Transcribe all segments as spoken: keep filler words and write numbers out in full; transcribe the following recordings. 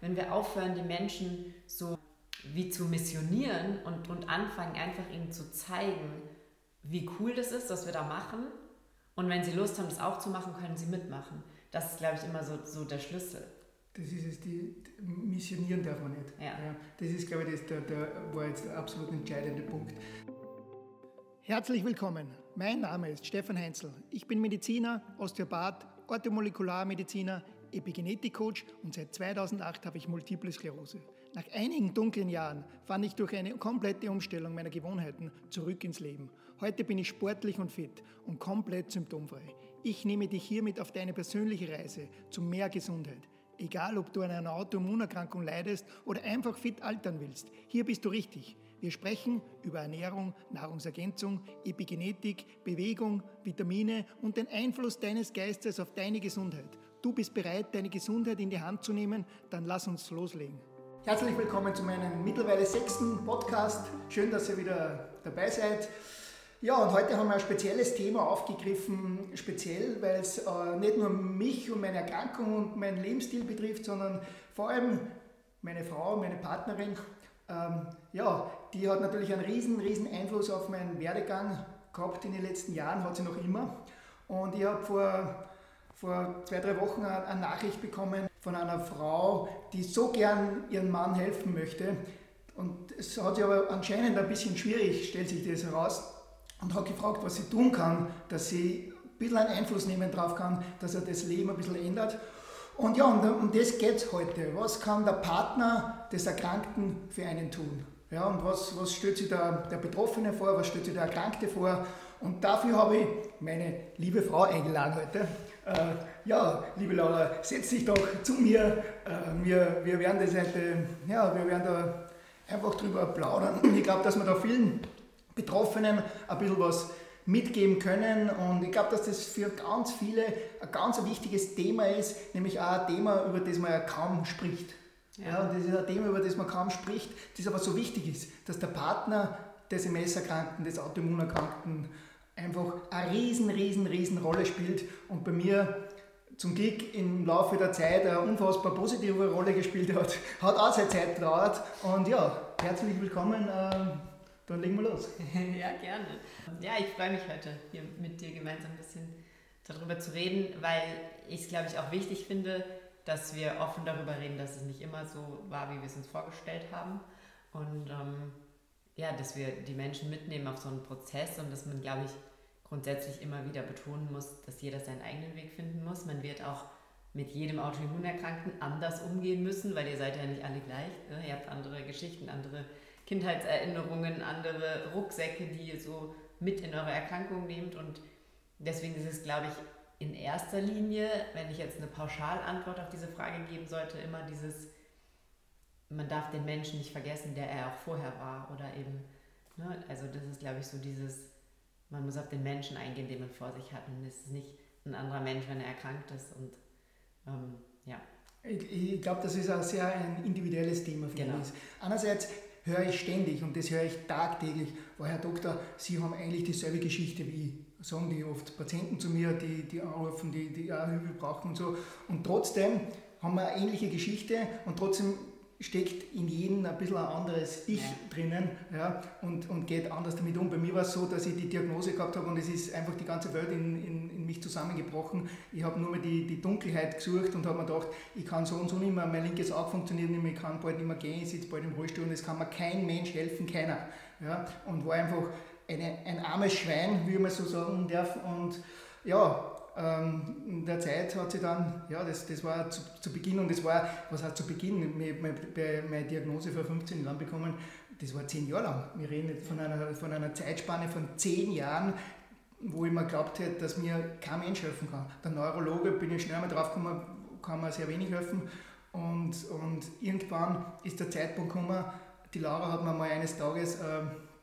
wenn wir aufhören, die Menschen so wie zu missionieren und, und anfangen, einfach ihnen zu zeigen, wie cool das ist, was wir da machen. Und wenn sie Lust haben, das auch zu machen, können sie mitmachen. Das ist, glaube ich, immer so, so der Schlüssel. Das ist es, die, die missionieren darf man nicht. Ja. Ja, das ist, glaube ich, das, der, der war jetzt der absolut entscheidende Punkt. Herzlich willkommen. Mein Name ist Stefan Heinzel. Ich bin Mediziner, Osteopath, Orthomolekularmediziner, Epigenetik-Coach und seit zweitausendacht habe ich Multiple Sklerose. Nach einigen dunklen Jahren fand ich durch eine komplette Umstellung meiner Gewohnheiten zurück ins Leben. Heute bin ich sportlich und fit und komplett symptomfrei. Ich nehme dich hiermit auf deine persönliche Reise zu mehr Gesundheit. Egal, ob du an einer Autoimmunerkrankung leidest oder einfach fit altern willst, hier bist du richtig. Wir sprechen über Ernährung, Nahrungsergänzung, Epigenetik, Bewegung, Vitamine und den Einfluss deines Geistes auf deine Gesundheit. Du bist bereit, deine Gesundheit in die Hand zu nehmen? Dann lass uns loslegen. Herzlich willkommen zu meinem mittlerweile sechsten Podcast. Schön, dass ihr wieder dabei seid. Ja, und heute haben wir ein spezielles Thema aufgegriffen, speziell, weil es äh, nicht nur mich und meine Erkrankung und meinen Lebensstil betrifft, sondern vor allem meine Frau, meine Partnerin. Ähm, ja, die hat natürlich einen riesen, riesen Einfluss auf meinen Werdegang gehabt in den letzten Jahren, hat sie noch immer. Und ich habe vor, vor zwei, drei Wochen eine Nachricht bekommen von einer Frau, die so gern ihrem Mann helfen möchte. Und es hat sich aber anscheinend ein bisschen schwierig, stellt sich das heraus. Und hat gefragt, was sie tun kann, dass sie ein bisschen einen Einfluss nehmen drauf kann, dass er das Leben ein bisschen ändert. Und ja, um das geht es heute. Was kann der Partner des Erkrankten für einen tun? Ja, und was, was stellt sich der, der Betroffene vor, was stellt sich der Erkrankte vor? Und dafür habe ich meine liebe Frau eingeladen heute. Äh, ja, liebe Laura, setz dich doch zu mir. Äh, wir, wir werden das heute, ja, wir werden da einfach drüber plaudern. Ich glaube, dass wir da vielen Betroffenen ein bisschen was mitgeben können, und ich glaube, dass das für ganz viele ein ganz wichtiges Thema ist, nämlich auch ein Thema, über das man ja kaum spricht. Ja. Ja, und das ist ein Thema, über das man kaum spricht, das aber so wichtig ist, dass der Partner des M S-Erkrankten, des Autoimmunerkrankten einfach eine riesen, riesen, riesen Rolle spielt und bei mir zum Glück im Laufe der Zeit eine unfassbar positive Rolle gespielt hat, hat auch seine Zeit gedauert. Und ja, herzlich willkommen. Dann legen wir los. Ja, gerne. Ja, ich freue mich heute, hier mit dir gemeinsam ein bisschen darüber zu reden, weil ich es, glaube ich, auch wichtig finde, dass wir offen darüber reden, dass es nicht immer so war, wie wir es uns vorgestellt haben. Und ähm, ja, dass wir die Menschen mitnehmen auf so einen Prozess und dass man, glaube ich, grundsätzlich immer wieder betonen muss, dass jeder seinen eigenen Weg finden muss. Man wird auch mit jedem Autoimmunerkrankten anders umgehen müssen, weil ihr seid ja nicht alle gleich. Ne? Ihr habt andere Geschichten, andere Kindheitserinnerungen, andere Rucksäcke, die ihr so mit in eure Erkrankung nehmt, und deswegen ist es, glaube ich, in erster Linie, wenn ich jetzt eine Pauschalantwort auf diese Frage geben sollte, immer dieses, man darf den Menschen nicht vergessen, der er auch vorher war, oder eben, ne, also das ist, glaube ich, so dieses, man muss auf den Menschen eingehen, den man vor sich hat, und es ist nicht ein anderer Mensch, wenn er erkrankt ist, und ähm, ja. Ich, ich glaube, das ist ein sehr ein individuelles Thema für genau. uns. Einerseits höre ich ständig, und das höre ich tagtäglich, oh, Herr Doktor, Sie haben eigentlich dieselbe Geschichte wie ich. Sagen die oft Patienten zu mir, die, die anrufen, die, die auch Hilfe brauchen und so. Und trotzdem haben wir eine ähnliche Geschichte, und trotzdem steckt in jedem ein bisschen ein anderes Ich ja. drinnen, ja, und, und geht anders damit um. Bei mir war es so, dass ich die Diagnose gehabt habe, und es ist einfach die ganze Welt in, in, in mich zusammengebrochen. Ich habe nur mal die, die Dunkelheit gesucht und habe mir gedacht, ich kann so und so nicht mehr, mein linkes Auge funktioniert nicht mehr, ich kann bald nicht mehr gehen, ich sitze bald im Rollstuhl, und es kann mir kein Mensch helfen, keiner. Ja, und war einfach eine, ein armes Schwein, wie man so sagen darf. Und ja, in der Zeit hat sie dann, ja, das, das war zu, zu Beginn, und das war, was heißt zu Beginn, ich habe meine Diagnose vor fünfzehn Jahren bekommen, das war zehn Jahre lang. Wir reden jetzt von einer, von einer Zeitspanne von zehn Jahren, wo ich mir geglaubt hätte, dass mir kein Mensch helfen kann. Der Neurologe, bin ich schnell mal drauf gekommen, kann mir sehr wenig helfen, und, und irgendwann ist der Zeitpunkt gekommen, die Laura hat mir mal eines Tages äh,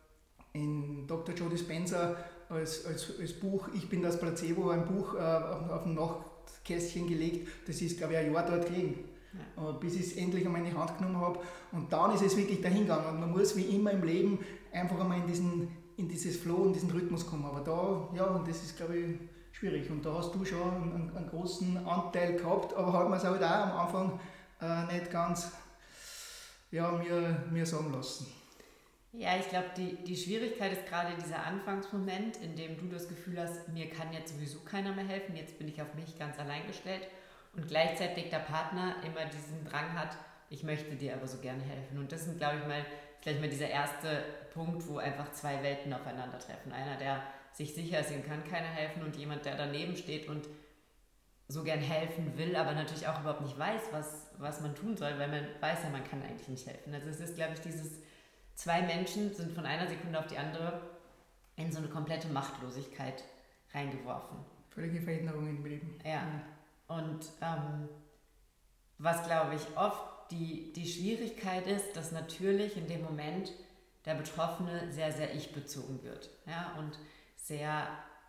in Doktor Joe Dispenza Als, als, als Buch, Ich bin das Placebo, ein Buch äh, auf, auf ein Nachtkästchen gelegt, das ist, glaube ich, ein Jahr dort gelegen, ja. bis ich es endlich einmal in die Hand genommen habe, und dann ist es wirklich dahin gegangen, und man muss wie immer im Leben einfach einmal in, diesen, in dieses Flow, in diesen Rhythmus kommen, aber da, ja, und das ist, glaube ich, schwierig, und da hast du schon einen, einen großen Anteil gehabt, aber hat man es halt auch am Anfang äh, nicht ganz ja, mir, mir sagen lassen. Ja, ich glaube, die, die Schwierigkeit ist gerade dieser Anfangsmoment, in dem du das Gefühl hast, mir kann jetzt sowieso keiner mehr helfen, jetzt bin ich auf mich ganz allein gestellt und gleichzeitig der Partner immer diesen Drang hat, ich möchte dir aber so gerne helfen. Und das sind, glaube ich, mal, gleich mal dieser erste Punkt, wo einfach zwei Welten aufeinandertreffen. Einer, der sich sicher ist, ihm kann keiner helfen und jemand, der daneben steht und so gern helfen will, aber natürlich auch überhaupt nicht weiß, was, was man tun soll, weil man weiß ja, man kann eigentlich nicht helfen. Also es ist, glaube ich, dieses zwei Menschen sind von einer Sekunde auf die andere in so eine komplette Machtlosigkeit reingeworfen. Völlige Veränderung im Leben. Ja. Und ähm, was, glaube ich, oft die, die Schwierigkeit ist, dass natürlich in dem Moment der Betroffene sehr, sehr ich-bezogen wird. Ja? Und sehr,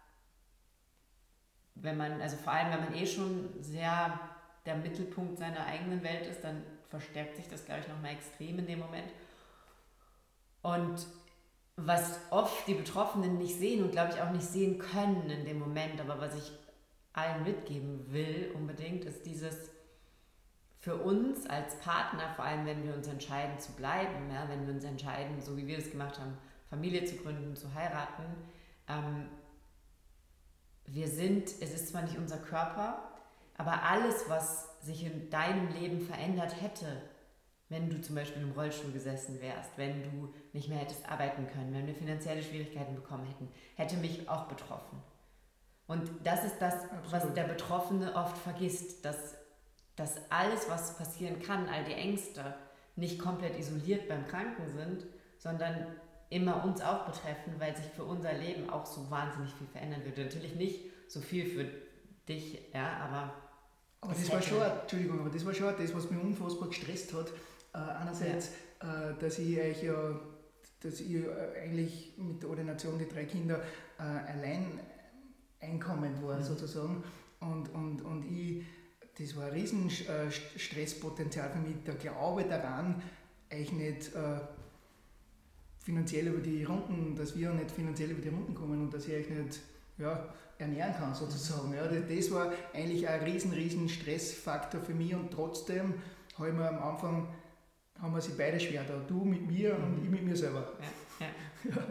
wenn man, also vor allem, wenn man eh schon sehr der Mittelpunkt seiner eigenen Welt ist, dann verstärkt sich das, glaube ich, nochmal extrem in dem Moment. Und was oft die Betroffenen nicht sehen und, glaube ich, auch nicht sehen können in dem Moment, aber was ich allen mitgeben will unbedingt, ist dieses für uns als Partner, vor allem wenn wir uns entscheiden zu bleiben, ja, wenn wir uns entscheiden, so wie wir das gemacht haben, Familie zu gründen, zu heiraten, ähm, wir sind, es ist zwar nicht unser Körper, aber alles, was sich in deinem Leben verändert hätte, wenn du zum Beispiel im Rollstuhl gesessen wärst, wenn du nicht mehr hättest arbeiten können, wenn wir finanzielle Schwierigkeiten bekommen hätten, hätte mich auch betroffen. Und das ist das, Absolut. Was der Betroffene oft vergisst, dass, dass alles, was passieren kann, all die Ängste, nicht komplett isoliert beim Kranken sind, sondern immer uns auch betreffen, weil sich für unser Leben auch so wahnsinnig viel verändern würde. Natürlich nicht so viel für dich, ja, aber... Aber das war schon, Entschuldigung, aber das war schon das, was mich unfassbar gestresst hat. Äh, einerseits, ja. äh, dass ich euch ja, dass ich äh, eigentlich mit der Ordination die drei Kinder äh, allein einkommen war, mhm. sozusagen. Und, und, und ich, das war ein riesen äh, Stresspotenzial für mich, der Glaube daran, euch nicht äh, finanziell über die Runden, dass wir nicht finanziell über die Runden kommen und dass ich euch nicht ja, ernähren kann, sozusagen. Ja, das, das war eigentlich ein riesen, riesen Stressfaktor für mich und trotzdem habe ich mir am Anfang haben wir sie beide schwer da. Du mit mir mhm. und ich mit mir selber. Ja, ja, ja.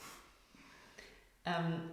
ja. Ähm,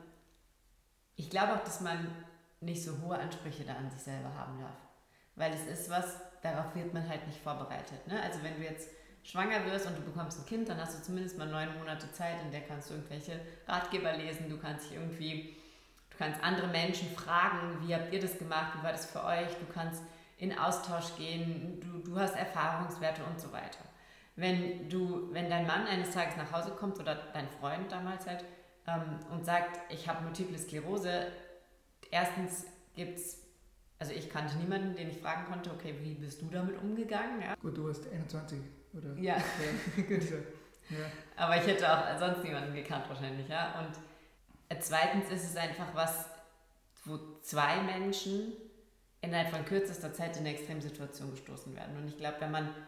ich glaube auch, dass man nicht so hohe Ansprüche da an sich selber haben darf. Weil es ist was, darauf wird man halt nicht vorbereitet. Ne? Also wenn du jetzt schwanger wirst und du bekommst ein Kind, dann hast du zumindest mal neun Monate Zeit, in der kannst du irgendwelche Ratgeber lesen, du kannst dich irgendwie, du kannst andere Menschen fragen, wie habt ihr das gemacht, wie war das für euch, du kannst in Austausch gehen, du, du hast Erfahrungswerte und so weiter. Wenn, du, wenn dein Mann eines Tages nach Hause kommt oder dein Freund damals halt ähm, und sagt, ich habe Multiple Sklerose, erstens gibt es, also ich kannte niemanden, den ich fragen konnte, okay, wie bist du damit umgegangen? Ja. Gut, du warst einundzwanzig, oder? Ja, ja. Gut. Ja. Aber ich hätte auch sonst niemanden gekannt wahrscheinlich, ja. Und äh, zweitens ist es einfach was, wo zwei Menschen innerhalb von kürzester Zeit in eine Extremsituation gestoßen werden. Und ich glaube, wenn man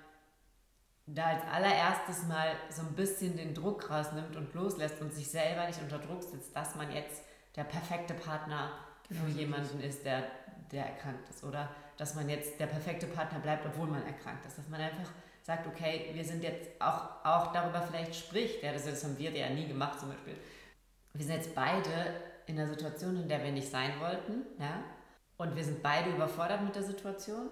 da als allererstes mal so ein bisschen den Druck rausnimmt und loslässt und sich selber nicht unter Druck setzt, dass man jetzt der perfekte Partner genau für jemanden ist, der, der erkrankt ist. Oder dass man jetzt der perfekte Partner bleibt, obwohl man erkrankt ist. Dass man einfach sagt, okay, wir sind jetzt auch, auch darüber vielleicht spricht. Ja, das, das haben wir ja nie gemacht zum Beispiel. Wir sind jetzt beide in einer Situation, in der wir nicht sein wollten. Ja? Und wir sind beide überfordert mit der Situation.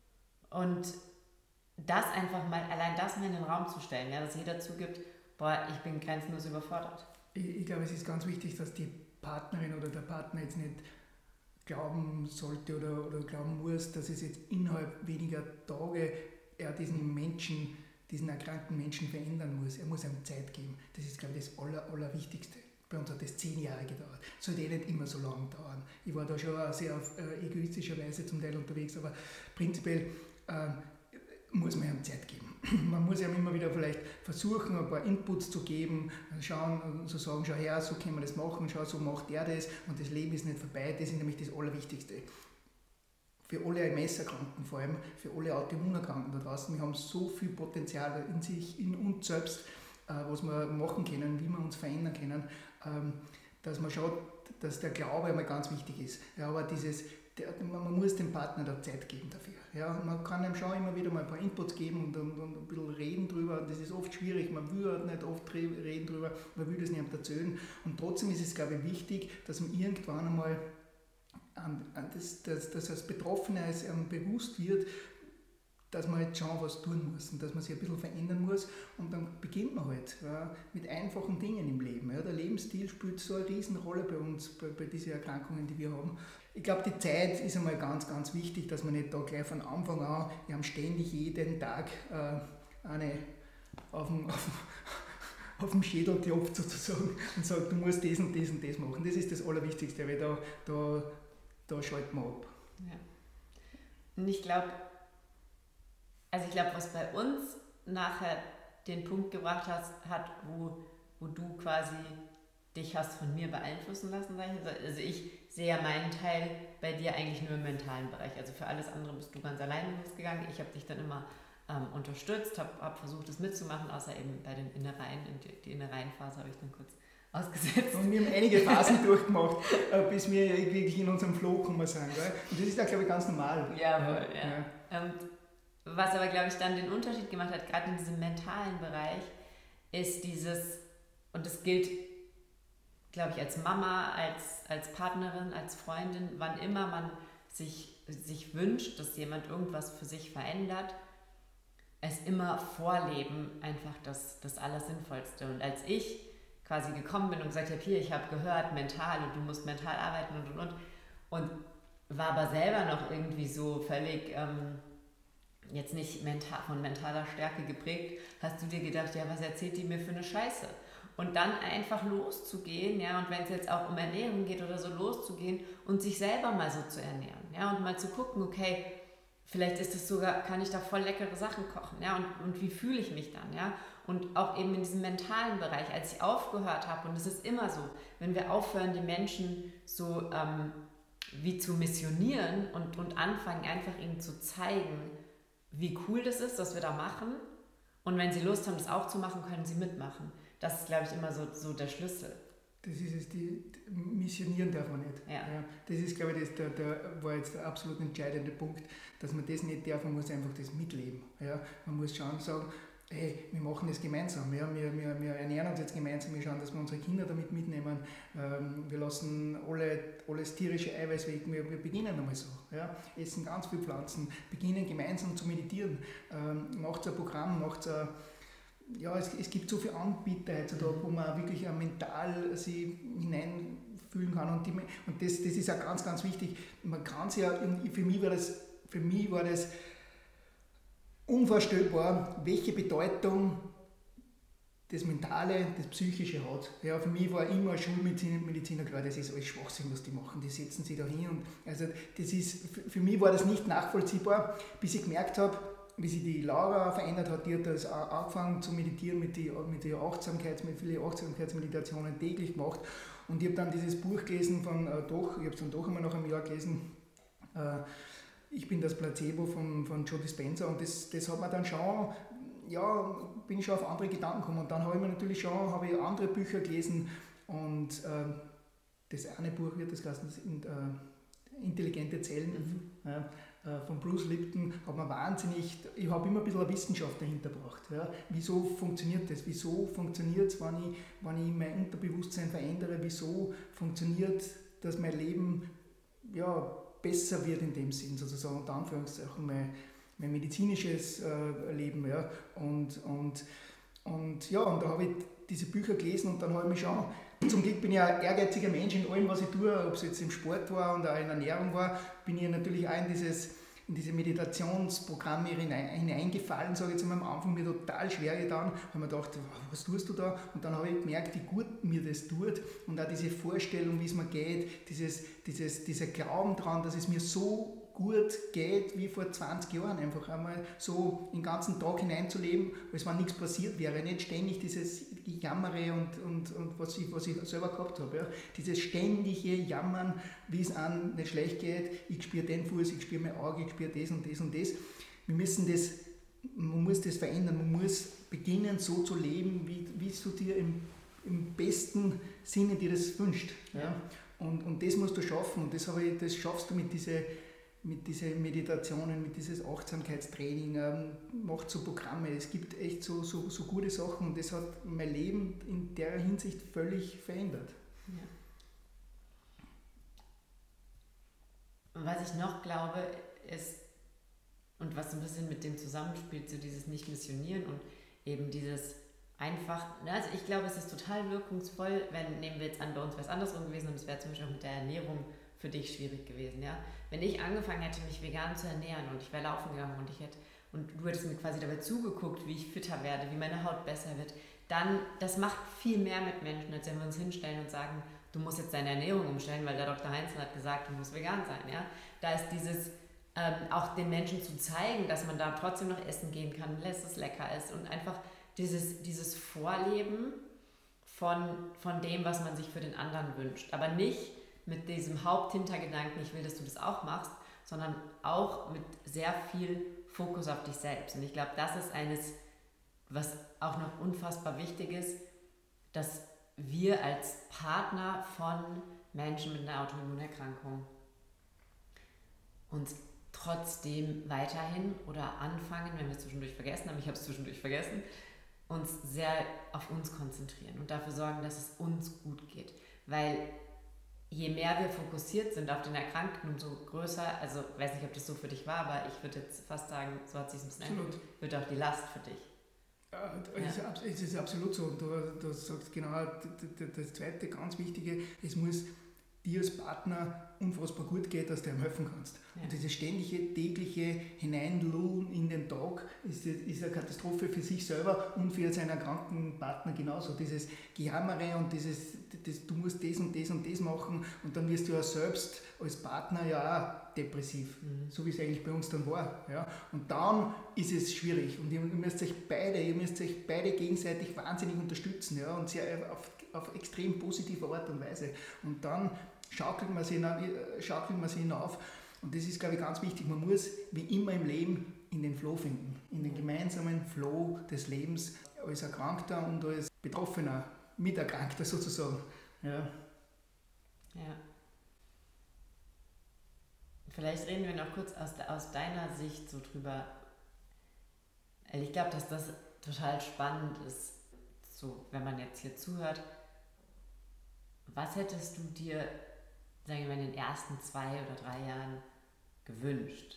Und das einfach mal, allein das mal in den Raum zu stellen, ja, dass jeder zugibt, boah, ich bin grenzenlos überfordert. Ich, ich glaube, es ist ganz wichtig, dass die Partnerin oder der Partner jetzt nicht glauben sollte oder, oder glauben muss, dass es jetzt innerhalb weniger Tage er diesen Menschen, diesen erkrankten Menschen verändern muss. Er muss ihm Zeit geben. Das ist, glaube ich, das Aller, Allerwichtigste. Bei uns hat das zehn Jahre gedauert. Sollte eh nicht immer so lange dauern. Ich war da schon sehr auf äh, egoistischer Weise zum Teil unterwegs, aber prinzipiell äh, muss man ihm Zeit geben. Man muss ihm immer wieder vielleicht versuchen, ein paar Inputs zu geben, schauen und zu sagen, schau her, so können wir das machen, schau, so macht er das und das Leben ist nicht vorbei. Das ist nämlich das Allerwichtigste. Für alle M S-Erkrankten, vor allem für alle Autoimmunerkrankten da draußen, wir haben so viel Potenzial in sich, in uns selbst, äh, was wir machen können, wie wir uns verändern können, ähm, dass man schaut, dass der Glaube einmal ganz wichtig ist. Ja, aber dieses der, man muss dem Partner da Zeit geben dafür. Ja, man kann ihm schon immer wieder mal ein paar Inputs geben und, und, und ein bisschen reden drüber. Das ist oft schwierig, man will halt nicht oft reden drüber, man will das nicht erzählen. Und trotzdem ist es, glaube ich, wichtig, dass man irgendwann einmal, an, an das, dass, dass als Betroffener es einem bewusst wird, dass man jetzt schon was tun muss und dass man sich ein bisschen verändern muss. Und dann beginnt man halt ja, mit einfachen Dingen im Leben. Ja. Der Lebensstil spielt so eine Riesenrolle bei uns, bei, bei diesen Erkrankungen, die wir haben. Ich glaube, die Zeit ist einmal ganz, ganz wichtig, dass man nicht da gleich von Anfang an, wir haben ständig jeden Tag äh, eine auf dem, auf, auf dem Schädel klopft sozusagen und sagt, du musst das und das und das machen. Das ist das Allerwichtigste, weil da, da, da schalten wir ab. Ja. Und ich glaube, Also ich glaube, was bei uns nachher den Punkt gebracht hast, hat, wo, wo du quasi dich hast von mir beeinflussen lassen, sag ich. Also ich sehe ja meinen Teil bei dir eigentlich nur im mentalen Bereich. Also für alles andere bist du ganz alleine losgegangen. Ich habe dich dann immer ähm, unterstützt, habe hab versucht, das mitzumachen, außer eben bei den Innereien. Die, die Innereienphase habe ich dann kurz ausgesetzt. Und wir haben einige Phasen durchgemacht, bis wir wirklich in unserem Flow gekommen sind. Gell? Und das ist ja, glaube ich, ganz normal. Ja, voll, ja. ja. Und was aber, glaube ich, dann den Unterschied gemacht hat, gerade in diesem mentalen Bereich, ist dieses, und das gilt, glaube ich, als Mama, als, als Partnerin, als Freundin, wann immer man sich, sich wünscht, dass jemand irgendwas für sich verändert, es immer vorleben, einfach das, das Allersinnvollste. Und als ich quasi gekommen bin und gesagt habe, hier, ich habe gehört, mental und du musst mental arbeiten und, und, und, und war aber selber noch irgendwie so völlig... Ähm, jetzt nicht mental, von mentaler Stärke geprägt, hast du dir gedacht, ja, was erzählt die mir für eine Scheiße? Und dann einfach loszugehen, ja, und wenn es jetzt auch um Ernährung geht oder so, loszugehen und sich selber mal so zu ernähren, ja, und mal zu gucken, okay, vielleicht ist es sogar, kann ich da voll leckere Sachen kochen, ja, und, und wie fühle ich mich dann, ja, und auch eben in diesem mentalen Bereich, als ich aufgehört habe, und es ist immer so, wenn wir aufhören, die Menschen so ähm, wie zu missionieren und, und anfangen, einfach ihnen zu zeigen, wie cool das ist, was wir da machen. Und wenn sie Lust haben, das auch zu machen, können sie mitmachen. Das ist, glaube ich, immer so, so der Schlüssel. Das ist es, die, die missionieren darf man nicht. Ja. Ja, das ist, glaube ich, das, der, der war jetzt der absolut entscheidende Punkt, dass man das nicht darf, man muss einfach das mitleben. Ja, man muss schon sagen, hey, wir machen das gemeinsam, ja, wir, wir, wir ernähren uns jetzt gemeinsam, wir schauen, dass wir unsere Kinder damit mitnehmen, ähm, wir lassen alle, alles tierische Eiweiß weg, wir, wir beginnen einmal so, ja, essen ganz viel Pflanzen, beginnen gemeinsam zu meditieren, ähm, macht ein Programm, macht ein, ja, es, es gibt so viele Anbieter heutzutage, wo man wirklich auch mental sich hineinfühlen kann und, die, und das, das ist auch ganz, ganz wichtig, man kann sich ja, für mich war das, für mich war das unvorstellbar, welche Bedeutung das Mentale, das Psychische hat. Ja, für mich war immer Schulmediziner klar, das ist alles Schwachsinn, was die machen, die setzen sich da hin. Und also das ist, für mich war das nicht nachvollziehbar, bis ich gemerkt habe, wie sich die Laura verändert hat, die hat das angefangen zu meditieren mit den mit die Achtsamkeits, mit vielen Achtsamkeitsmeditationen täglich gemacht. Und ich habe dann dieses Buch gelesen von äh, Doch, ich habe es dann doch einmal nach einem Jahr gelesen, äh, Ich bin das Placebo von, von Joe Dispenza, und das, das hat mir dann schon, ja, bin ich schon auf andere Gedanken gekommen, und dann habe ich mir natürlich schon, habe ich andere Bücher gelesen, und äh, das eine Buch wird das heißen, das äh, Intelligente Zellen, mhm. ja, äh, von Bruce Lipton, hat mir wahnsinnig, ich habe immer ein bisschen eine Wissenschaft dahinter gebracht. Ja. Wieso funktioniert das? Wieso funktioniert es, wenn ich, wenn ich mein Unterbewusstsein verändere? Wieso funktioniert, dass mein Leben, ja, besser wird in dem Sinn, sozusagen unter Anführungszeichen mein, mein medizinisches äh, Leben. Ja. Und, und, und ja, und da habe ich diese Bücher gelesen, und dann habe ich mich schon, zum Glück bin ich ein ehrgeiziger Mensch in allem, was ich tue, ob es jetzt im Sport war und auch in Ernährung war, bin ich natürlich auch in dieses in diese Meditationsprogramme hineingefallen, sage ich jetzt einmal, am Anfang mir total schwer getan, weil man dachte, was tust du da? Und dann habe ich gemerkt, wie gut mir das tut, und auch diese Vorstellung, wie es mir geht, dieses, dieses, dieser Glauben daran, dass es mir so gut geht wie vor zwanzig Jahren, einfach einmal so den ganzen Tag hineinzuleben, als wenn nichts passiert wäre, nicht ständig dieses Jammere und, und, und was, ich, was ich selber gehabt habe, ja. Dieses ständige Jammern, wie es einem nicht schlecht geht, ich spüre den Fuß, ich spüre mein Auge, ich spüre das und das und das. Wir müssen das, man muss das verändern, man muss beginnen so zu leben, wie, wie du dir im, im besten Sinne dir das wünscht. Ja. Und, und das musst du schaffen und das, habe ich, das schaffst du mit diesen mit diese Meditationen, mit dieses Achtsamkeitstraining, ähm, macht so Programme. Es gibt echt so, so, so gute Sachen und das hat mein Leben in der Hinsicht völlig verändert. Ja. Und was ich noch glaube, ist, und was so ein bisschen mit dem zusammenspielt, so dieses Nicht-Missionieren und eben dieses einfach, also ich glaube, es ist total wirkungsvoll, wenn, nehmen wir jetzt an, bei uns wäre es andersrum gewesen und es wäre zum Beispiel auch mit der Ernährung für dich schwierig gewesen, ja. Wenn ich angefangen hätte, mich vegan zu ernähren und ich wäre laufen gegangen und ich hätte, und du hättest mir quasi dabei zugeguckt, wie ich fitter werde, wie meine Haut besser wird, dann, das macht viel mehr mit Menschen, als wenn wir uns hinstellen und sagen, du musst jetzt deine Ernährung umstellen, weil der Doktor Heinzel hat gesagt, du musst vegan sein, ja. Da ist dieses, ähm, auch den Menschen zu zeigen, dass man da trotzdem noch essen gehen kann, dass es lecker ist und einfach dieses, dieses Vorleben von, von dem, was man sich für den anderen wünscht. Aber nicht mit diesem Haupthintergedanken, ich will, dass du das auch machst, sondern auch mit sehr viel Fokus auf dich selbst. Und ich glaube, das ist eines, was auch noch unfassbar wichtig ist, dass wir als Partner von Menschen mit einer Autoimmunerkrankung uns trotzdem weiterhin oder anfangen, wenn wir es zwischendurch vergessen haben, ich habe es zwischendurch vergessen, uns sehr auf uns konzentrieren und dafür sorgen, dass es uns gut geht. Weil je mehr wir fokussiert sind auf den Erkrankten, umso größer, also ich weiß nicht, ob das so für dich war, aber ich würde jetzt fast sagen, so hat sich ein bisschen Absolut. Wird auch die Last für dich. Ja, es, ja. Ist, es ist absolut so. Du, du sagst genau das zweite ganz Wichtige, es muss dir als Partner unfassbar gut geht, dass du ihm helfen kannst. Ja. Und dieses ständige, tägliche Hineinlullen in den Tag ist, ist eine Katastrophe für sich selber und für seinen kranken Partner genauso. Dieses Gejammere und dieses, das, du musst das und das und das machen und dann wirst du ja selbst als Partner ja auch depressiv, mhm. so wie es eigentlich bei uns dann war. Ja. Und dann ist es schwierig und ihr müsst euch beide, ihr müsst euch beide gegenseitig wahnsinnig unterstützen, ja, und sehr auf, auf extrem positive Art und Weise. Und dann schaukelt man sich hinauf, schaukelt man sich hinauf. Und das ist, glaube ich, ganz wichtig. Man muss, wie immer im Leben, in den Flow finden. In den gemeinsamen Flow des Lebens als Erkrankter und als Betroffener, Miterkrankter sozusagen. Ja. Ja. Vielleicht reden wir noch kurz aus, aus deiner Sicht so drüber. Ich glaube, dass das total spannend ist, so, wenn man jetzt hier zuhört. Was hättest du dir, sagen wir mal, in den ersten zwei oder drei Jahren gewünscht?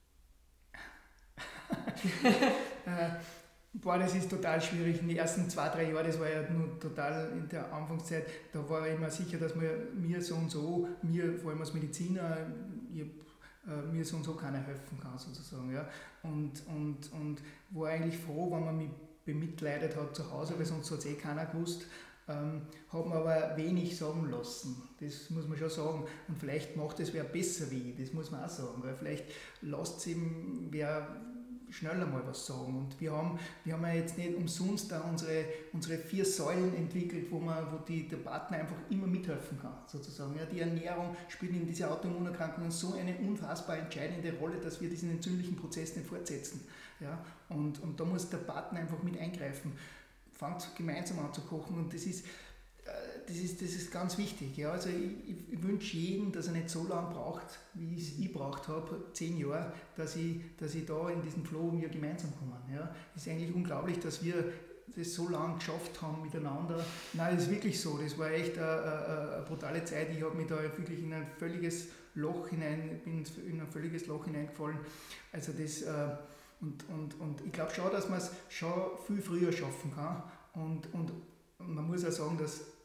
äh, boah, das ist total schwierig. In den ersten zwei, drei Jahren, das war ja nur total in der Anfangszeit, da war ich mir sicher, dass wir, mir so und so, mir vor allem als Mediziner, ich, äh, mir so und so keiner helfen kann, sozusagen. Ja. Und, und, und war eigentlich froh, wenn man mich bemitleidet hat zu Hause, weil sonst hat es eh keiner gewusst. Ähm, hat mir aber wenig sagen lassen, das muss man schon sagen. Und vielleicht macht es wer besser wie ich, das muss man auch sagen, weil vielleicht lässt es ihm wer schneller mal was sagen. Und wir haben, wir haben ja jetzt nicht umsonst da unsere, unsere vier Säulen entwickelt, wo, man, wo die, der Partner einfach immer mithelfen kann, sozusagen. Ja, die Ernährung spielt in dieser Autoimmunerkrankung so eine unfassbar entscheidende Rolle, dass wir diesen entzündlichen Prozess nicht fortsetzen. Ja, und, und da muss der Partner einfach mit eingreifen. Fangt gemeinsam an zu kochen und das ist, das ist, das ist ganz wichtig. Ja. Also ich, ich wünsche jedem, dass er nicht so lange braucht, wie ich es ich braucht habe, zehn Jahre, dass ich, dass ich da in diesen Flow wir gemeinsam kommen. Ja. Es ist eigentlich unglaublich, dass wir das so lange geschafft haben miteinander. Nein, das ist wirklich so. Das war echt eine, eine, eine brutale Zeit. Ich habe mich da wirklich in ein völliges Loch hinein, bin in ein völliges Loch hineingefallen. Also das Und, und, und ich glaube schon, dass man es schon viel früher schaffen kann. Und, und man muss auch sagen, dass es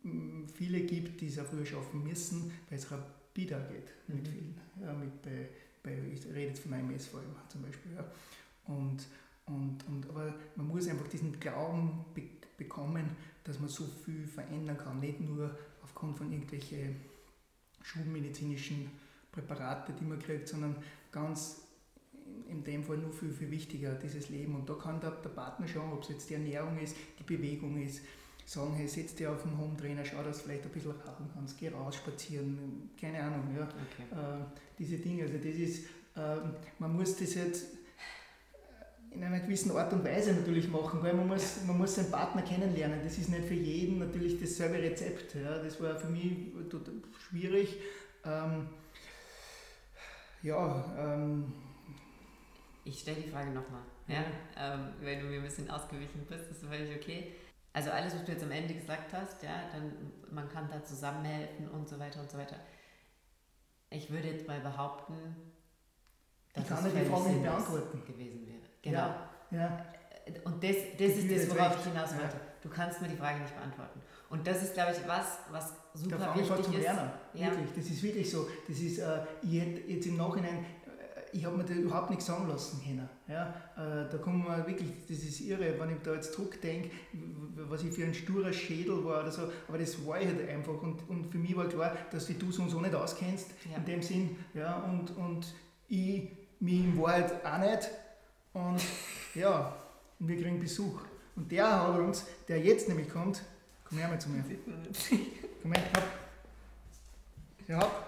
viele gibt, die es auch früher schaffen müssen, weil es rapider geht mit vielen. Ja, mit bei, bei, ich rede jetzt von A M S vor allem zum Beispiel. Ja. Und, und, und, aber man muss einfach diesen Glauben be- bekommen, dass man so viel verändern kann. Nicht nur aufgrund von irgendwelchen schulmedizinischen Präparate, die man kriegt, sondern ganz in dem Fall nur viel, viel wichtiger, dieses Leben. Und da kann der, der Partner schauen, ob es jetzt die Ernährung ist, die Bewegung ist, sagen, hey, setz dich auf den Home-Trainer, schau, dass du vielleicht ein bisschen rauchen kannst, geh raus, spazieren, keine Ahnung. Ja. Okay. Äh, diese Dinge, also das ist, äh, man muss das jetzt, in einer gewissen Art und Weise natürlich machen, weil man muss, man muss seinen Partner kennenlernen. Das ist nicht für jeden natürlich dasselbe Rezept. Ja. Das war für mich total schwierig. Ähm, ja, ähm, ich stelle die Frage nochmal, ja? ähm, wenn du mir ein bisschen ausgewichen bist, ist völlig okay. Also alles, was du jetzt am Ende gesagt hast, ja, dann man kann da zusammenhelfen und so weiter und so weiter. Ich würde jetzt mal behaupten, dass ich kann es die Frage nicht sinnlos beantworten gewesen wäre. Genau. Ja, ja. Und das, das ist das, worauf ich hinaus wollte. Ja. Du kannst mir die Frage nicht beantworten. Und das ist, glaube ich, was, was super da wichtig ich zum ist. Lernen. Ja. Wirklich, das ist wirklich so. Das ist, äh, ich hätte jetzt im Nachhinein, äh, ich habe mir da überhaupt nichts sagen lassen können. Ja? Äh, da kommen wir wirklich, das ist irre, wenn ich da jetzt zurückdenke, was ich für ein sturer Schädel war oder so, aber das war ich halt einfach. Und, und für mich war klar, dass du dich sonst auch nicht auskennst, ja. in dem Sinn. Ja? Und, und ich mich in Wahrheit auch nicht. Und ja, und wir kriegen Besuch. Und der hat uns, der jetzt nämlich kommt, komm her mal zu mir. Komm her, hopp. Ja, hopp.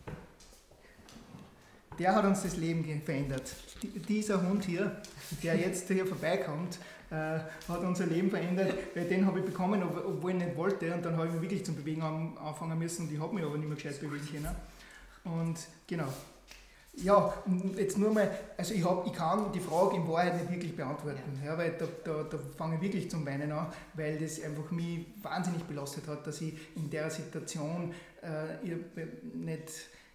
Der hat uns das Leben verändert. Dieser Hund hier, der jetzt hier vorbeikommt, äh, hat unser Leben verändert, weil den habe ich bekommen, obwohl ich nicht wollte. Und dann habe ich mich wirklich zum Bewegen anfangen müssen und ich habe mich aber nicht mehr gescheit bewegen können. Und genau. Ja, jetzt nur mal, also ich, hab, ich kann die Frage in Wahrheit nicht wirklich beantworten, ja. Ja, weil da, da, da fange ich wirklich zum Weinen an, weil das einfach mich wahnsinnig belastet hat, dass ich in der Situation äh, ich nicht,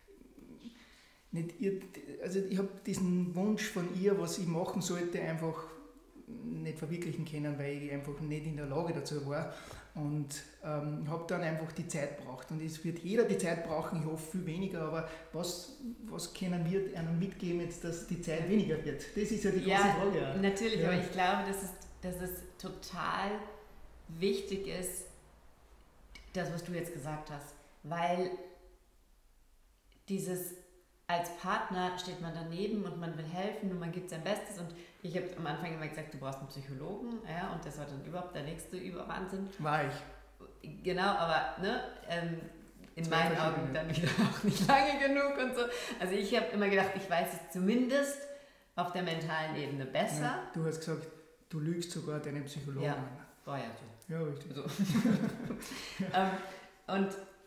nicht ihr, also ich habe diesen Wunsch von ihr, was ich machen sollte, einfach nicht verwirklichen können, weil ich einfach nicht in der Lage dazu war. Und ähm, habe dann einfach die Zeit gebraucht. Und es wird jeder die Zeit brauchen, ich hoffe viel weniger, aber was, was können wir einem mitgeben, jetzt, dass die Zeit weniger wird? Das ist ja die große ja, Frage. Ja, natürlich, ja. Aber ich glaube, dass es, dass es total wichtig ist, das, was du jetzt gesagt hast. Weil dieses, als Partner steht man daneben und man will helfen und man gibt sein Bestes. Und ich habe am Anfang immer gesagt, du brauchst einen Psychologen, ja, und das war dann überhaupt der nächste Überwahnsinn. War ich. Genau, aber ne, ähm, in meinen Augen dann wieder auch nicht lange genug und so. Also ich habe immer gedacht, ich weiß es zumindest auf der mentalen Ebene besser. Ja, du hast gesagt, du lügst sogar deinen Psychologen ja. an. War ja so. Ja, richtig. So. ähm, und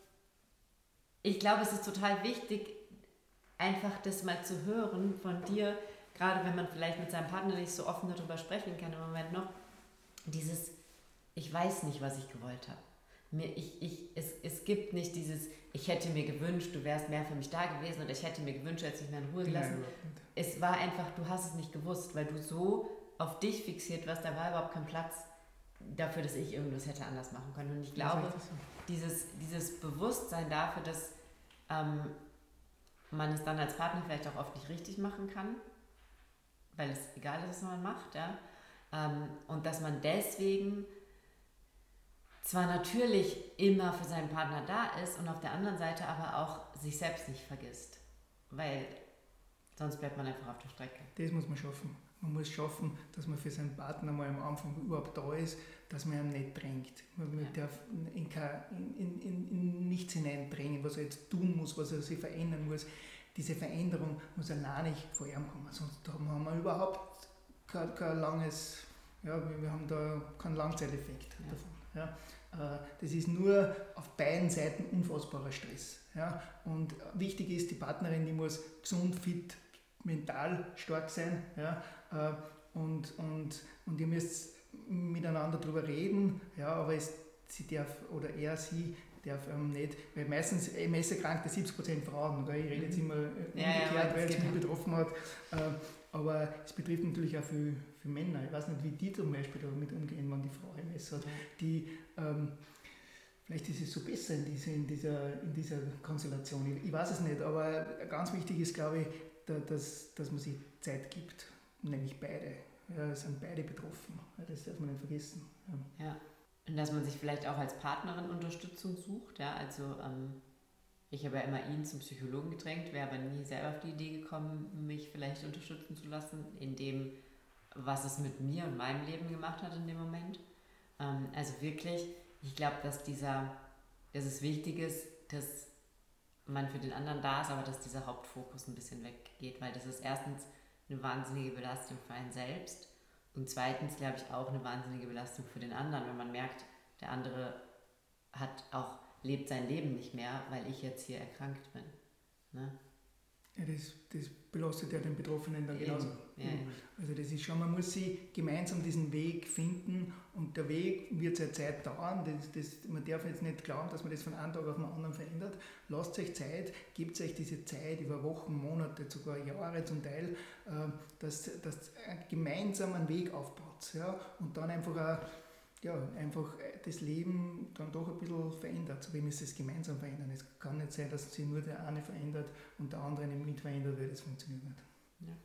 ich glaube, es ist total wichtig, einfach das mal zu hören von dir, gerade wenn man vielleicht mit seinem Partner nicht so offen darüber sprechen kann im Moment noch, dieses, ich weiß nicht, was ich gewollt habe. Mir, ich, ich, es, es gibt nicht dieses, ich hätte mir gewünscht, du wärst mehr für mich da gewesen oder ich hätte mir gewünscht, du hättest mich mehr in Ruhe gelassen. Nein, es war einfach, du hast es nicht gewusst, weil du so auf dich fixiert warst, da war überhaupt kein Platz dafür, dass ich irgendwas hätte anders machen können. Und ich glaube, dieses, dieses Bewusstsein dafür, dass ähm, man es dann als Partner vielleicht auch oft nicht richtig machen kann, weil es egal ist, was man macht, ja, ähm, und dass man deswegen zwar natürlich immer für seinen Partner da ist und auf der anderen Seite aber auch sich selbst nicht vergisst, weil sonst bleibt man einfach auf der Strecke. Das muss man schaffen. Man muss schaffen, dass man für seinen Partner mal am Anfang überhaupt da ist, dass man ihn nicht drängt. Man ja. darf in, in, in, in nichts hineindrängen, was er jetzt tun muss, was er sich verändern muss. Diese Veränderung muss allein nicht vor ihm kommen, sonst haben wir überhaupt kein, kein langes, ja, wir haben da keinen Langzeiteffekt ja. davon. Ja. Das ist nur auf beiden Seiten unfassbarer Stress. Ja. Und wichtig ist, die Partnerin, die muss gesund, fit, mental stark sein. Ja. Und, und, und ihr müsst miteinander darüber reden, ja, aber es, sie darf, oder er, sie, darf ähm, nicht, weil meistens M S-Erkrankte siebzig Prozent Frauen, oder? Ich rede jetzt immer umgekehrt, ja, ja, weil es mich betroffen hat, äh, aber es betrifft natürlich auch für, für Männer. Ich weiß nicht, wie die zum Beispiel damit umgehen, wenn die Frau M S hat. Die, ähm, vielleicht ist es so besser in, diese, in, dieser, in dieser Konstellation, ich, ich weiß es nicht, aber ganz wichtig ist, glaube ich, da, dass, dass man sich Zeit gibt, nämlich beide. Ja, es sind beide betroffen, das darf man nicht vergessen. Ja. Ja. Und dass man sich vielleicht auch als Partnerin Unterstützung sucht. Ja? Also ähm, ich habe ja immer ihn zum Psychologen gedrängt, wäre aber nie selber auf die Idee gekommen, mich vielleicht unterstützen zu lassen, in dem, was es mit mir und meinem Leben gemacht hat in dem Moment. Ähm, also wirklich, ich glaube, dass dieser, dass es wichtig ist, dass man für den anderen da ist, aber dass dieser Hauptfokus ein bisschen weggeht, weil das ist erstens eine wahnsinnige Belastung für einen selbst Und zweitens, glaube ich, auch eine wahnsinnige Belastung für den anderen, wenn man merkt, der andere hat auch, lebt sein Leben nicht mehr, weil ich jetzt hier erkrankt bin. Ne? Ja, das, das belastet ja den Betroffenen dann genauso. Ja, ja. Also das ist schon, man muss sich gemeinsam diesen Weg finden und der Weg wird seine Zeit dauern. Das, das, man darf jetzt nicht glauben, dass man das von einem Tag auf den anderen verändert. Lasst euch Zeit, gebt euch diese Zeit über Wochen, Monate, sogar Jahre zum Teil, dass, dass gemeinsam einen Weg aufbaut. Ja? Und dann einfach auch, ja, einfach das Leben dann doch ein bisschen verändert, so wie wir es gemeinsam verändern. Es kann nicht sein, dass sich nur der eine verändert und der andere nicht mit verändert, weil das funktioniert nicht. Ja.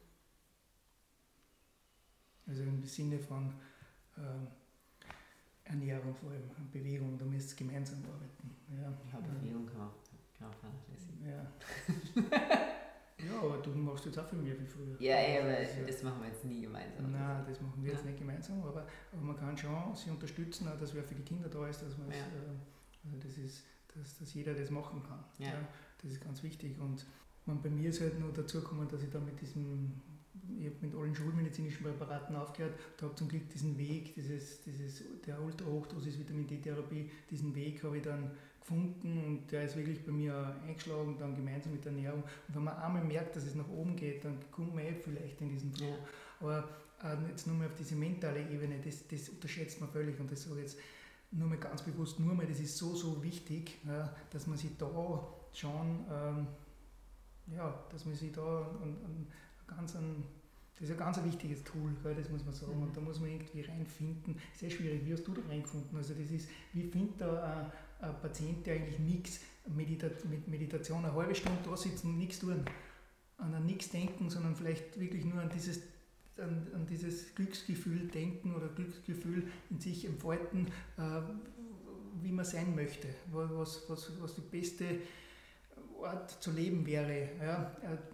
Also im Sinne von äh, Ernährung vor allem, Bewegung, da müsst ihr gemeinsam arbeiten. Ja, ja Bewegung kann man, kann man vernachlässigen. Ja. Ja, aber du machst jetzt auch viel mehr wie früher. Ja, ja, aber das, das machen wir jetzt nie gemeinsam. Nein, das machen wir ja. jetzt nicht gemeinsam, aber, aber man kann schon sie unterstützen, auch, dass wer für die Kinder da ist, dass man ja. es, äh, also das ist, dass, dass jeder das machen kann. Ja. Ja, das ist ganz wichtig. Und man, bei mir ist halt noch dazu gekommen, dass ich da mit diesem, ich habe mit allen schulmedizinischen Präparaten aufgehört, da habe zum Glück diesen Weg, dieses, dieses, der Ultra-Hochdosis-Vitamin-D-Therapie, diesen Weg habe ich dann gefunden und der ist wirklich bei mir eingeschlagen, dann gemeinsam mit der Ernährung. Und wenn man einmal merkt, dass es nach oben geht, dann kommt man eh vielleicht in diesen Flow. Ja. Aber äh, jetzt nur mal auf diese mentale Ebene, das, das unterschätzt man völlig und das sage ich jetzt nur mal ganz bewusst, nur mal, das ist so, so wichtig, ja, dass man sich da schon, ähm, ja, dass man sich da an, an ganz an, das ist ein ganz ein wichtiges Tool, gell, das muss man sagen. Mhm. Und da muss man irgendwie reinfinden. Das ist sehr schwierig. Wie hast du da reingefunden? Also das ist, wie findet da ein, ein Patient, der eigentlich nichts Medita mit Meditation eine halbe Stunde da sitzen und nichts tun, an nichts denken, sondern vielleicht wirklich nur an dieses, an, an dieses Glücksgefühl denken oder Glücksgefühl in sich entfalten, äh, wie man sein möchte, was, was, was die beste Art zu leben wäre. Ja?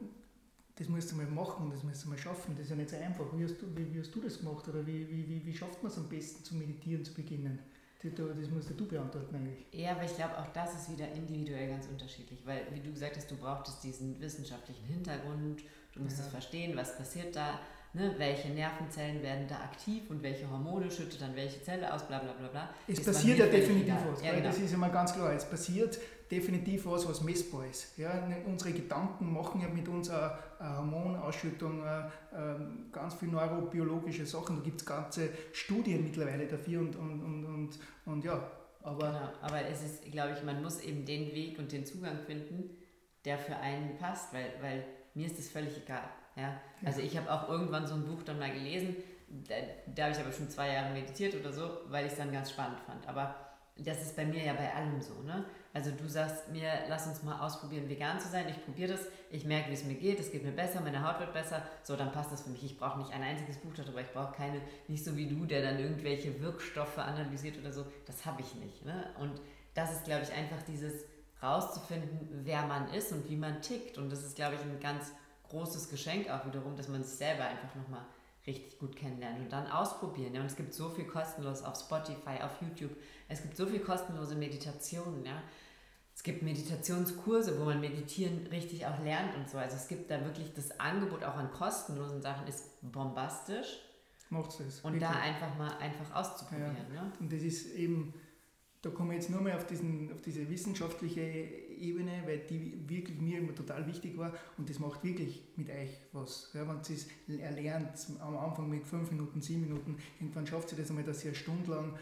Das musst du mal machen, das musst du mal schaffen, das ist ja nicht so einfach. Wie hast du, wie, wie hast du das gemacht oder wie, wie, wie, wie schafft man es am besten zu meditieren, zu beginnen? Das, das musst du beantworten eigentlich. Ja, aber ich glaube auch das ist wieder individuell ganz unterschiedlich, weil wie du gesagt hast, du brauchtest diesen wissenschaftlichen Hintergrund, du musstest ja. verstehen, was passiert da, ne? Welche Nervenzellen werden da aktiv und welche Hormone schüttet dann welche Zelle aus, bla bla bla bla. Es das passiert ja definitiv was, ja, genau. Das ist immer ganz klar, es passiert definitiv was, was messbar ist. Ja, unsere Gedanken machen ja mit uns eine, eine Hormonausschüttung, eine, eine ganz viele neurobiologische Sachen. Da gibt es ganze Studien mittlerweile dafür und, und, und, und, und ja. Aber, genau, aber es ist, glaube ich, man muss eben den Weg und den Zugang finden, der für einen passt, weil, weil mir ist das völlig egal. Ja? Also ich habe auch irgendwann so ein Buch dann mal gelesen, da, da habe ich aber schon zwei Jahre meditiert oder so, weil ich es dann ganz spannend fand. Aber das ist bei mir ja bei allem so, ne? Also du sagst mir, lass uns mal ausprobieren, vegan zu sein. Ich probiere das, ich merke, wie es mir geht, es geht mir besser, meine Haut wird besser. So, dann passt das für mich. Ich brauche nicht ein einziges Buch darüber, ich brauche keine, nicht so wie du, der dann irgendwelche Wirkstoffe analysiert oder so. Das habe ich nicht, ne? Und das ist, glaube ich, einfach dieses rauszufinden, wer man ist und wie man tickt. Und das ist, glaube ich, ein ganz großes Geschenk auch wiederum, dass man sich selber einfach nochmal richtig gut kennenlernen und dann ausprobieren. Ja? Und es gibt so viel kostenlos auf Spotify, auf YouTube. Es gibt so viel kostenlose Meditationen. Ja? Es gibt Meditationskurse, wo man meditieren richtig auch lernt und so. Also es gibt da wirklich, das Angebot auch an kostenlosen Sachen ist bombastisch. Macht's das. Und wirklich. Da einfach mal einfach auszuprobieren. Ja. Ne? Und das ist eben, da komme ich jetzt nur mal auf, diesen, auf diese wissenschaftliche Ebene, weil die wirklich mir immer total wichtig war und das macht wirklich mit euch was. Ja, wenn ihr es erlernt, am Anfang mit fünf Minuten, sieben Minuten, irgendwann schafft ihr das einmal, dass ihr eine Stunde lang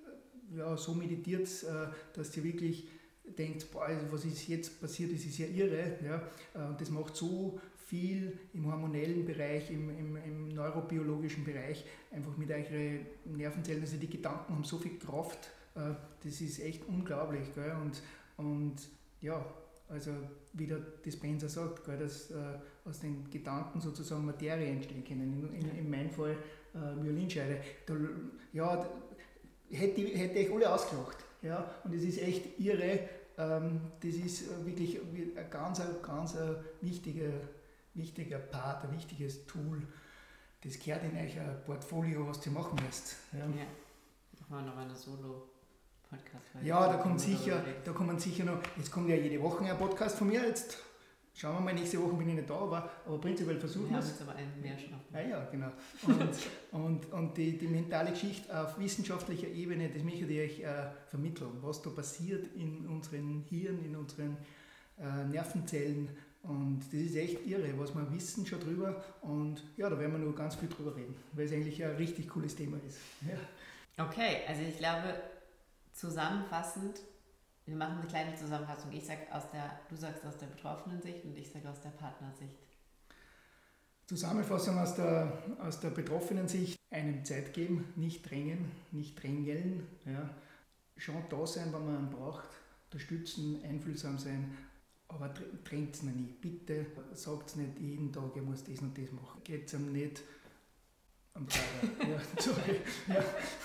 ja, so meditiert, dass ihr wirklich denkt, boah, also was ist jetzt passiert, das ist ja irre. Ja, und das macht so viel im hormonellen Bereich, im, im, im neurobiologischen Bereich, einfach mit euren Nervenzellen, also die Gedanken haben so viel Kraft, das ist echt unglaublich. Gell? Und, und ja, also wie der Dispenser sagt, gell, dass äh, aus den Gedanken sozusagen Materie entstehen können. In, in, in meinem Fall äh, Violinscheide. Da, ja, da, hätte, hätte ich alle ausgelacht. Ja? Und es ist echt irre. Ähm, das ist wirklich ein ganz, ganz ein wichtiger, wichtiger Part, ein wichtiges Tool. Das gehört in euch ein Portfolio, was ihr machen müsst. Ja, ja. Machen wir noch eine Solo. Podcast ja, da kommt sicher, da kommen sicher noch, jetzt kommt ja jede Woche ein Podcast von mir, jetzt Schauen wir mal, nächste Woche bin ich nicht da, aber, aber prinzipiell versuchen wir es. Wir haben jetzt aber einen mehr schon. Ja, ja, genau. Und, und, und die, die mentale Geschichte auf wissenschaftlicher Ebene, das möchte ich euch äh, vermitteln, was da passiert in unseren Hirn, in unseren äh, Nervenzellen. Und das ist echt irre, was wir wissen schon drüber. Und ja, da werden wir nur ganz viel drüber reden, weil es eigentlich ein richtig cooles Thema ist. Ja. Okay, also ich glaube, zusammenfassend, wir machen eine kleine Zusammenfassung. Ich sag aus der, du sagst aus der betroffenen Sicht und ich sage aus der Partnersicht. Zusammenfassung aus der, aus der betroffenen Sicht: einem Zeit geben, nicht drängen, nicht drängeln. Ja. Schon da sein, wenn man einen braucht, unterstützen, einfühlsam sein, aber drängt es nicht. Bitte sagt es nicht jeden Tag, ihr müsst das und das machen. Geht es ihm nicht am Tag. Ja, sorry. Ja.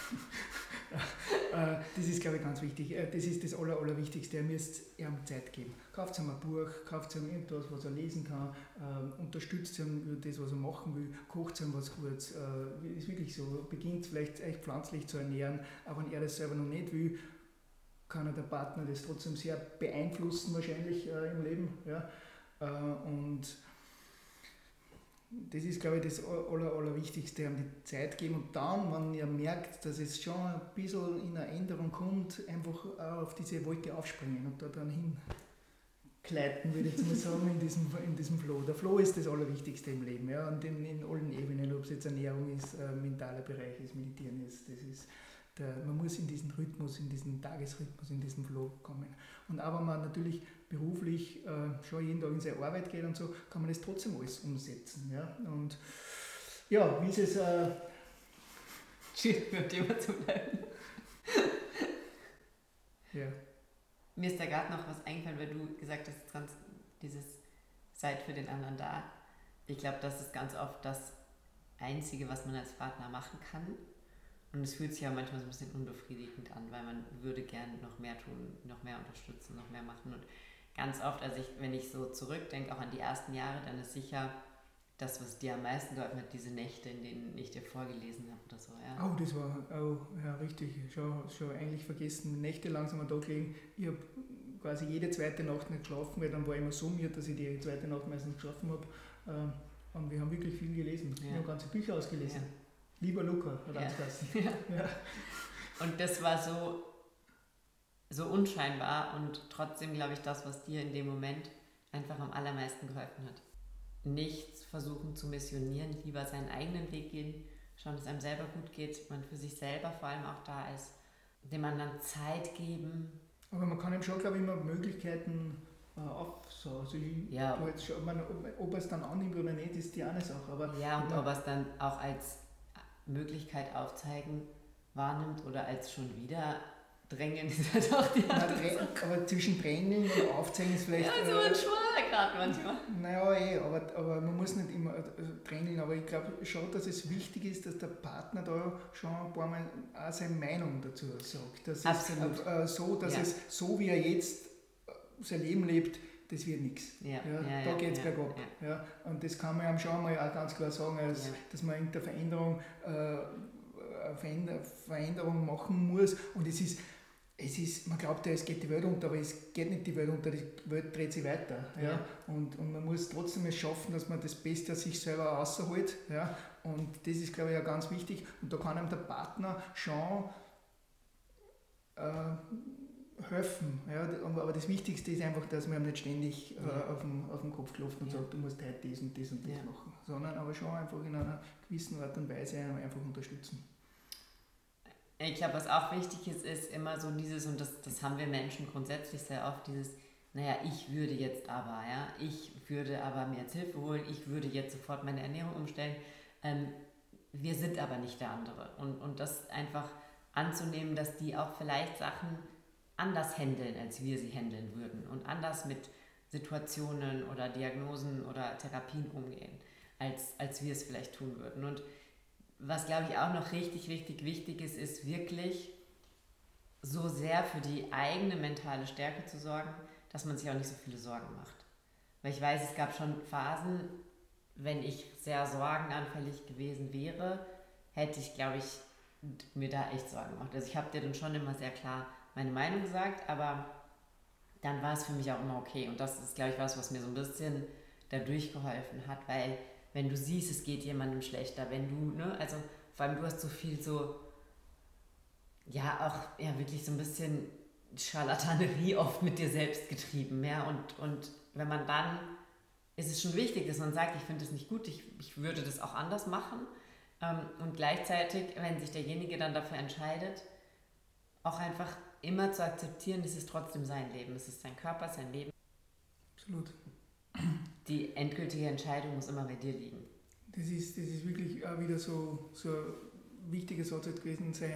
Das ist, glaube ich, ganz wichtig. Das ist das Aller, Allerwichtigste. Ihr müsst ihm Zeit geben. Kauft ihm ein Buch, kauft ihm irgendwas, was er lesen kann, äh, unterstützt ihm das, was er machen will, kocht ihm was Gutes. Äh, ist wirklich so. Beginnt vielleicht echt pflanzlich zu ernähren, aber wenn er das selber noch nicht will, kann er der Partner das trotzdem sehr beeinflussen, wahrscheinlich äh, im Leben. Ja? Äh, und das ist, glaube ich, das Aller, Allerwichtigste, ihm die Zeit geben. Und dann, wenn ihr merkt, dass es schon ein bisschen in eine Änderung kommt, einfach auf diese Wolke aufspringen und da dann hinkleiten, würde ich jetzt mal sagen, in diesem, in diesem Flow. Der Flow ist das Allerwichtigste im Leben, ja, und in, in allen Ebenen, ob es jetzt Ernährung ist, äh, mentaler Bereich ist, Meditieren ist, das ist der, man muss in diesen Rhythmus, in diesen Tagesrhythmus, in diesen Flow kommen. Und auch wenn man natürlich beruflich äh, schon jeden Tag in seine Arbeit geht und so, kann man das trotzdem alles umsetzen. Ja? Und ja, wie ist es... Äh, Schwierig beim Thema zu bleiben. Ja. Mir ist da gerade noch was eingefallen, weil du gesagt hast, ganz dieses Seid für den anderen da. Ich glaube, das ist ganz oft das Einzige, was man als Partner machen kann. Und es fühlt sich ja manchmal so ein bisschen unbefriedigend an, weil man würde gerne noch mehr tun, noch mehr unterstützen, noch mehr machen. Und ganz oft, also ich, wenn ich so zurückdenke, auch an die ersten Jahre, dann ist sicher das, was dir am meisten geholfen hat, diese Nächte, in denen ich dir vorgelesen habe oder so. Ja. Oh, das war oh, ja, richtig, schon, schon eigentlich vergessen, Nächte langsam am Tag gelegen. Ich habe quasi jede zweite Nacht nicht geschlafen, weil dann war ich immer so müde, dass ich die zweite Nacht meistens geschlafen habe. Und wir haben wirklich viel gelesen. Ja. Wir haben ganze Bücher ausgelesen. Ja. Lieber Luca, hat er ja. ja. ja. Und das war so, so unscheinbar und trotzdem, glaube ich, das, was dir in dem Moment einfach am allermeisten geholfen hat. Nichts versuchen zu missionieren, lieber seinen eigenen Weg gehen, schauen, dass es einem selber gut geht, man für sich selber vor allem auch da ist, dem anderen Zeit geben. Aber man kann ihm schon, glaube ich, immer Möglichkeiten äh, aufsagen. Also ich, ja. jetzt schon, meine, ob, ob er es dann annimmt oder nicht, ist die eine Sache. Aber ja, und ob er es dann auch als Möglichkeit aufzeigen wahrnimmt oder als schon wieder drängen, ist halt auch die andere Sache. Aber zwischen drängeln und aufzeigen ist vielleicht... Ja, so ein schwaler Grad manchmal. Naja, eh, aber, aber man muss nicht immer also, drängeln, aber ich glaube schon, dass es wichtig ist, dass der Partner da schon ein paar Mal auch seine Meinung dazu sagt. Dass Absolut. Es, äh, so, dass ja. es so, wie er jetzt sein Leben lebt, das wird nichts. Ja, ja, ja, da ja, geht es ja, bergab. Ja. Ja. Und das kann man einem schon mal auch ganz klar sagen, als, ja. dass man irgendeine Veränderung, äh, Veränder, Veränderung machen muss. Und es ist, es ist, man glaubt ja, es geht die Welt unter, aber es geht nicht die Welt unter, die Welt dreht sich weiter. Ja. Ja. Und, und man muss trotzdem es schaffen, dass man das Beste aus sich selber rausholt. Ja. Und das ist, glaube ich, auch ganz wichtig. Und da kann einem der Partner schon äh, helfen. Ja, aber das Wichtigste ist einfach, dass man ihm nicht ständig äh, ja. auf, den, auf den Kopf klopft und ja. sagt, du musst heute das und das und das ja. machen, sondern aber schon einfach in einer gewissen Art und Weise einfach unterstützen. Ich glaube, was auch wichtig ist, ist immer so dieses, und das, das haben wir Menschen grundsätzlich sehr oft, dieses, naja, ich würde jetzt aber, ja, ich würde aber mir jetzt Hilfe holen, ich würde jetzt sofort meine Ernährung umstellen, ähm, wir sind aber nicht der andere. Und, und das einfach anzunehmen, dass die auch vielleicht Sachen anders handeln, als wir sie handeln würden und anders mit Situationen oder Diagnosen oder Therapien umgehen, als, als wir es vielleicht tun würden. Und was, glaube ich, auch noch richtig, richtig wichtig ist, ist wirklich so sehr für die eigene mentale Stärke zu sorgen, dass man sich auch nicht so viele Sorgen macht. Weil ich weiß, es gab schon Phasen, wenn ich sehr sorgenanfällig gewesen wäre, hätte ich, glaube ich, mir da echt Sorgen gemacht. Also ich habe dir dann schon immer sehr klar meine Meinung gesagt, aber dann war es für mich auch immer okay. Und das ist, glaube ich, was, was mir so ein bisschen dadurch geholfen hat, weil wenn du siehst, es geht jemandem schlechter, wenn du, ne, also vor allem du hast so viel so, ja auch, ja wirklich so ein bisschen Scharlatanerie oft mit dir selbst getrieben, ja, und, und wenn man dann, ist es schon wichtig, dass man sagt, ich finde das nicht gut, ich, ich würde das auch anders machen, ähm, und gleichzeitig, wenn sich derjenige dann dafür entscheidet, auch einfach immer zu akzeptieren, es ist trotzdem sein Leben, es ist sein Körper, sein Leben. Absolut. Die endgültige Entscheidung muss immer bei dir liegen. Das ist, das ist wirklich auch wieder so, so ein wichtiger Satz gewesen, sei,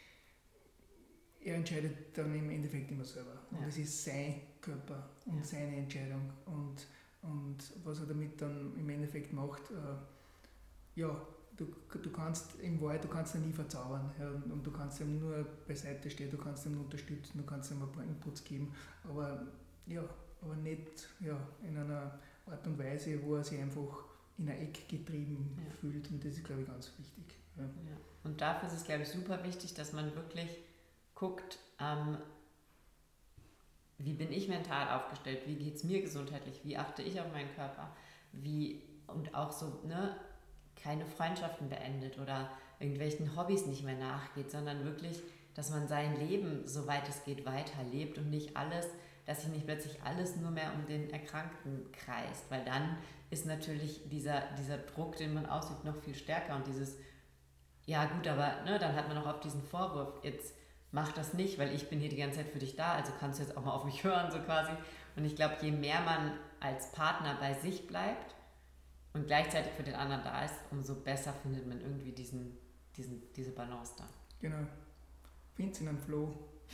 er entscheidet dann im Endeffekt immer selber. Und es ja. ist sein Körper und ja. seine Entscheidung. Und, und was er damit dann im Endeffekt macht, äh, ja, du, du kannst im Wahrheit, du kannst ihn nie verzaubern. Ja, und, und du kannst ihm nur beiseite stehen, du kannst ihn unterstützen, du kannst ihm ein paar Inputs geben, aber, ja, aber nicht ja, in einer Art und Weise, wo er sich einfach in ein Eck getrieben ja. fühlt. Und das ist, glaube ich, ganz wichtig. Ja. Ja. Und dafür ist es, glaube ich, super wichtig, dass man wirklich guckt, ähm, wie bin ich mental aufgestellt, wie geht es mir gesundheitlich, wie achte ich auf meinen Körper, wie und auch so, ne, keine Freundschaften beendet oder irgendwelchen Hobbys nicht mehr nachgeht, sondern wirklich, dass man sein Leben, soweit es geht, weiterlebt und nicht alles, dass sich nicht plötzlich alles nur mehr um den Erkrankten kreist, weil dann ist natürlich dieser, dieser Druck, den man ausübt, noch viel stärker und dieses, ja gut, aber ne, dann hat man auch oft diesen Vorwurf, jetzt mach das nicht, weil ich bin hier die ganze Zeit für dich da, also kannst du jetzt auch mal auf mich hören, so quasi. Und ich glaube, je mehr man als Partner bei sich bleibt und gleichzeitig für den anderen da ist, umso besser findet man irgendwie diesen, diesen, diese Balance da. Genau. Find's in einem Flow.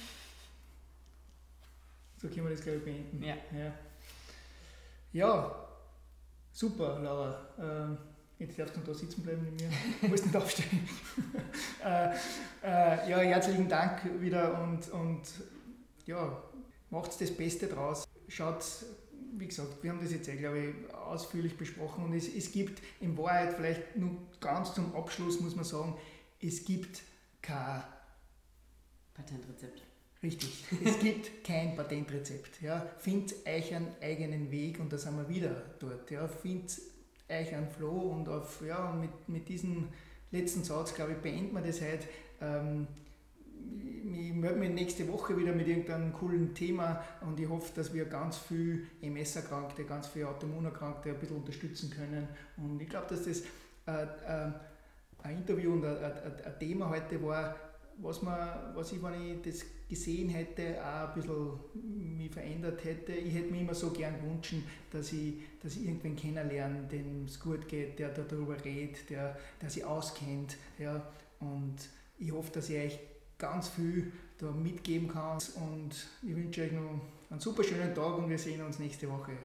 So können wir das, glaube ich, beenden. Ja. Ja, ja, super, Laura. Ähm, Jetzt darfst du da sitzen bleiben mit mir. Du musst nicht aufstehen. äh, äh, ja, herzlichen Dank wieder und, und ja, macht das Beste draus. Schaut, wie gesagt, wir haben das jetzt, eh, glaube ich, ausführlich besprochen und es, es gibt in Wahrheit vielleicht nur ganz zum Abschluss, muss man sagen, es gibt kein Patentrezept. Richtig, es gibt kein Patentrezept. Ja. Findet euch einen eigenen Weg und da sind wir wieder dort. Ja. Findet euch einen Flow und auf, ja, mit, mit diesem letzten Satz, glaube ich, beenden wir das heute. Ähm, ich melde mich nächste Woche wieder mit irgendeinem coolen Thema und ich hoffe, dass wir ganz viel M S-Erkrankte, ganz viele Autoimmunerkrankte ein bisschen unterstützen können. Und ich glaube, dass das äh, äh, ein Interview und ein, ein, ein Thema heute war, was, man, was ich, wenn ich das gesehen hätte, auch ein bisschen mich verändert hätte. Ich hätte mir immer so gern gewünscht, dass ich, dass ich irgendwen kennenlerne, dem es gut geht, der darüber redet, der, der sich auskennt. Ja. Und ich hoffe, dass ich euch ganz viel da mitgeben kann. Und ich wünsche euch noch einen super schönen Tag und wir sehen uns nächste Woche.